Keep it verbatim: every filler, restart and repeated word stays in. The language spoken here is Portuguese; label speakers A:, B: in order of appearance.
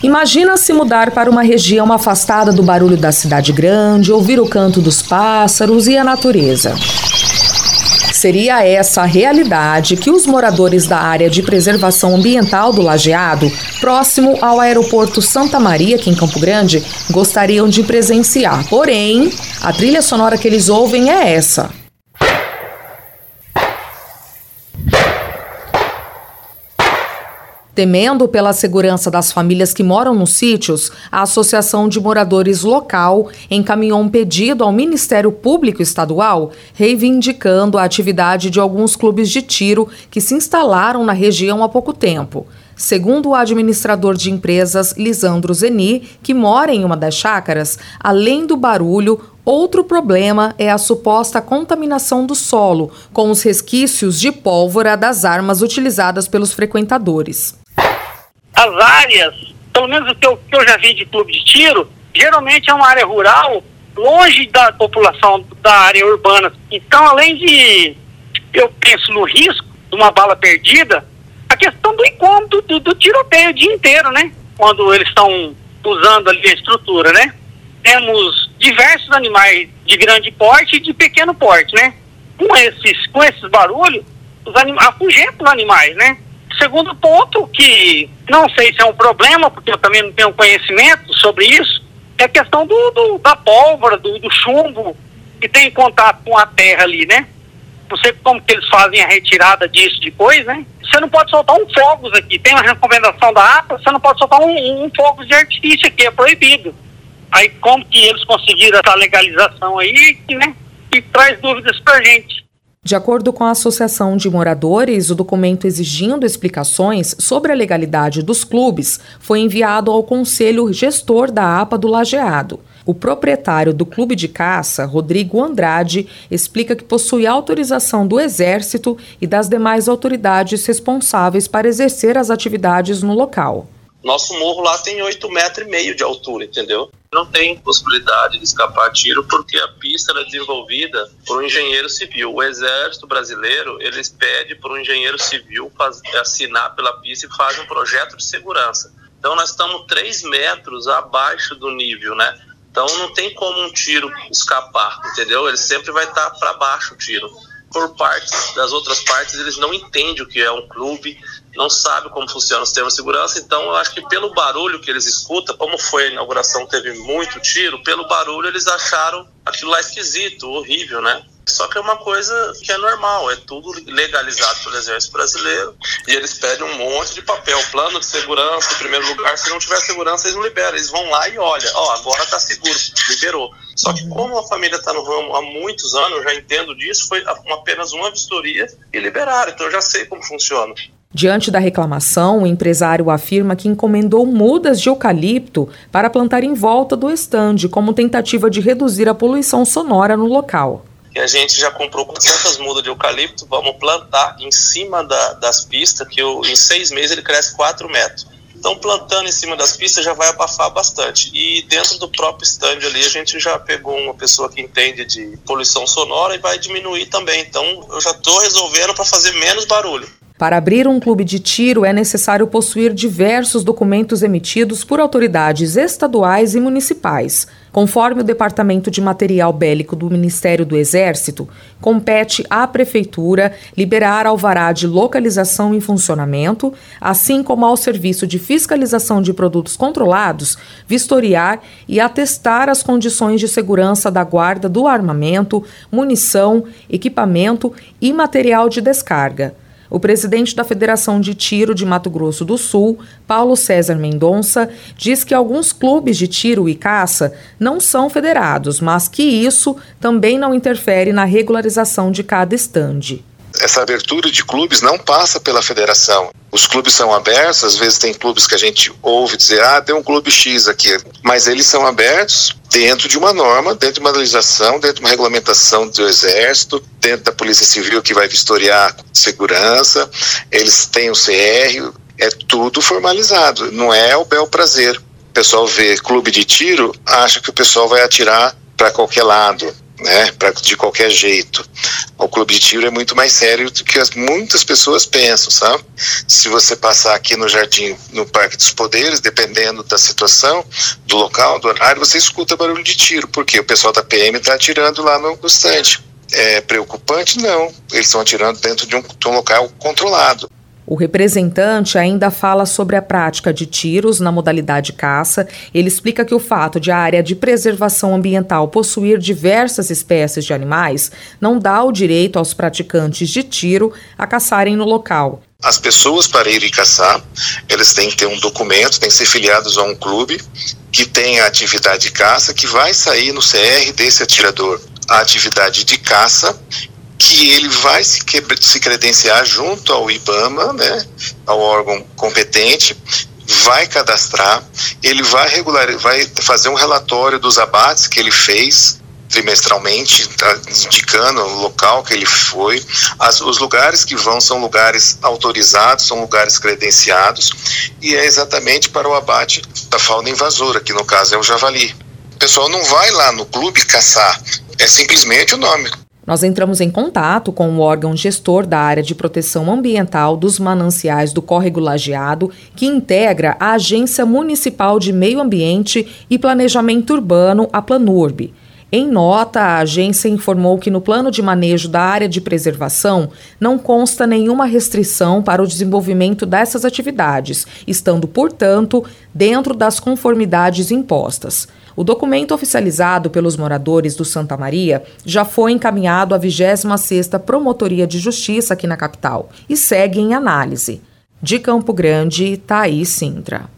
A: Imagina se mudar para uma região afastada do barulho da cidade grande, ouvir o canto dos pássaros e a natureza. Seria essa a realidade que os moradores da área de preservação ambiental do Lajeado, próximo ao aeroporto Santa Maria, aqui em Campo Grande, gostariam de presenciar. Porém, a trilha sonora que eles ouvem é essa. Temendo pela segurança das famílias que moram nos sítios, a Associação de Moradores Local encaminhou um pedido ao Ministério Público Estadual reivindicando a atividade de alguns clubes de tiro que se instalaram na região há pouco tempo. Segundo o administrador de empresas Lisandro Zeni, que mora em uma das chácaras, além do barulho, outro problema é a suposta contaminação do solo, com os resquícios de pólvora das armas utilizadas pelos frequentadores.
B: As áreas, pelo menos o que eu, que eu já vi de clube de tiro, geralmente é uma área rural, longe da população da área urbana. Então, além de, eu penso no risco de uma bala perdida, a questão do incômodo do, do tiroteio o dia inteiro, né? Quando eles estão usando ali a estrutura, né? Temos diversos animais de grande porte e de pequeno porte, né? Com esses, com esses barulhos, os anim, afugentam os animais, né? Segundo ponto, que não sei se é um problema, porque eu também não tenho conhecimento sobre isso, é a questão do, do, da pólvora, do, do chumbo, que tem contato com a terra ali, né? Não sei como que eles fazem a retirada disso depois, né? Você não pode soltar um fogos aqui. Tem uma recomendação da A P A, você não pode soltar um, um fogos de artifício aqui, é proibido. Aí como que eles conseguiram essa legalização aí, né? E traz dúvidas pra gente.
A: De acordo com a Associação de Moradores, o documento exigindo explicações sobre a legalidade dos clubes foi enviado ao Conselho Gestor da A P A do Lajeado. O proprietário do clube de caça, Rodrigo Andrade, explica que possui autorização do Exército e das demais autoridades responsáveis para exercer as atividades no local.
C: Nosso morro lá tem oito metros e meio de altura, entendeu? Não tem possibilidade de escapar tiro porque a pista é desenvolvida por um engenheiro civil. O Exército Brasileiro, eles pedem para um engenheiro civil faz, assinar pela pista e faz um projeto de segurança. Então nós estamos três metros abaixo do nível, né? Então não tem como um tiro escapar, entendeu? Ele sempre vai estar para baixo o tiro. Por partes das outras partes, eles não entendem o que é um clube, não sabem como funciona o sistema de segurança, então eu acho que pelo barulho que eles escutam, como foi a inauguração, teve muito tiro, pelo barulho eles acharam aquilo lá esquisito, horrível, né? Só que é uma coisa que é normal, é tudo legalizado pelo Exército Brasileiro e eles pedem um monte de papel, plano de segurança, em primeiro lugar, se não tiver segurança eles não liberam, eles vão lá e olham, ó, oh, agora tá seguro, liberou. Só que como a família tá no ramo há muitos anos, eu já entendo disso, foi apenas uma vistoria e liberaram, então eu já sei como funciona.
A: Diante da reclamação, o empresário afirma que encomendou mudas de eucalipto para plantar em volta do estande, como tentativa de reduzir a poluição sonora no local.
C: E a gente já comprou quatrocentas mudas de eucalipto, vamos plantar em cima da, das pistas, que eu, em seis meses ele cresce quatro metros. Então plantando em cima das pistas já vai abafar bastante. E dentro do próprio estande ali a gente já pegou uma pessoa que entende de poluição sonora e vai diminuir também. Então eu já estou resolvendo para fazer menos barulho.
A: Para abrir um clube de tiro é necessário possuir diversos documentos emitidos por autoridades estaduais e municipais. Conforme o Departamento de Material Bélico do Ministério do Exército, compete à Prefeitura liberar alvará de localização em funcionamento, assim como ao Serviço de Fiscalização de Produtos Controlados, vistoriar e atestar as condições de segurança da guarda do armamento, munição, equipamento e material de descarga. O presidente da Federação de Tiro de Mato Grosso do Sul, Paulo César Mendonça, diz que alguns clubes de tiro e caça não são federados, mas que isso também não interfere na regularização de cada estande.
D: Essa abertura de clubes não passa pela federação. Os clubes são abertos, às vezes tem clubes que a gente ouve dizer, ah, tem um clube X aqui, mas eles são abertos dentro de uma norma, dentro de uma legislação, dentro de uma regulamentação do Exército, dentro da Polícia Civil que vai vistoriar segurança, eles têm o C R, é tudo formalizado, não é o bel prazer. O pessoal vê clube de tiro, acha que o pessoal vai atirar para qualquer lado. né, pra, de qualquer jeito. O clube de tiro é muito mais sério do que as, muitas pessoas pensam, sabe? Se você passar aqui no jardim, no Parque dos Poderes, dependendo da situação, do local, do horário, você escuta barulho de tiro, porque o pessoal da P M está atirando lá no stand. É preocupante? Não. Eles estão atirando dentro de um, de um local controlado.
A: O representante ainda fala sobre a prática de tiros na modalidade caça. Ele explica que o fato de a área de preservação ambiental possuir diversas espécies de animais não dá o direito aos praticantes de tiro a caçarem no local.
D: As pessoas, para irem caçar, eles têm que ter um documento, têm que ser filiados a um clube que tem a atividade de caça, que vai sair no C R desse atirador. A atividade de caça, que ele vai se, se credenciar junto ao IBAMA, né, ao órgão competente, vai cadastrar, ele vai regular, vai fazer um relatório dos abates que ele fez trimestralmente, indicando o local que ele foi. As, os lugares que vão são lugares autorizados, são lugares credenciados, e é exatamente para o abate da fauna invasora, que no caso é o javali. O pessoal não vai lá no clube caçar, é simplesmente o nome.
A: Nós entramos em contato com o órgão gestor da área de proteção ambiental dos mananciais do Córrego Lajeado, que integra a Agência Municipal de Meio Ambiente e Planejamento Urbano, a Planurb. Em nota, a agência informou que no plano de manejo da área de preservação não consta nenhuma restrição para o desenvolvimento dessas atividades, estando, portanto, dentro das conformidades impostas. O documento oficializado pelos moradores do Santa Maria já foi encaminhado à vigésima sexta Promotoria de Justiça aqui na capital e segue em análise. De Campo Grande, Thaís Sintra.